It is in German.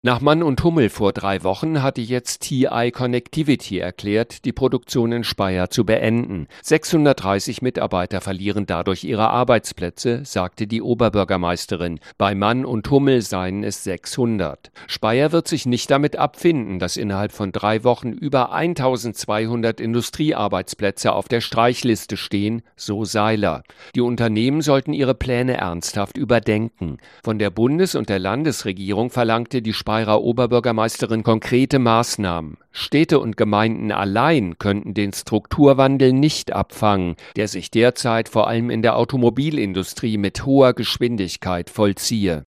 Nach Mann und Hummel vor 3 Wochen hatte jetzt TI Connectivity erklärt, die Produktion in Speyer zu beenden. 630 Mitarbeiter verlieren dadurch ihre Arbeitsplätze, sagte die Oberbürgermeisterin. Bei Mann und Hummel seien es 600. Speyer wird sich nicht damit abfinden, dass innerhalb von 3 Wochen über 1200 Industriearbeitsplätze auf der Streichliste stehen, so Seiler. Die Unternehmen sollten ihre Pläne ernsthaft überdenken. Von der Bundes- und der Landesregierung verlangte die Speyerer Oberbürgermeisterin konkrete Maßnahmen. Städte und Gemeinden allein könnten den Strukturwandel nicht abfangen, der sich derzeit vor allem in der Automobilindustrie mit hoher Geschwindigkeit vollziehe.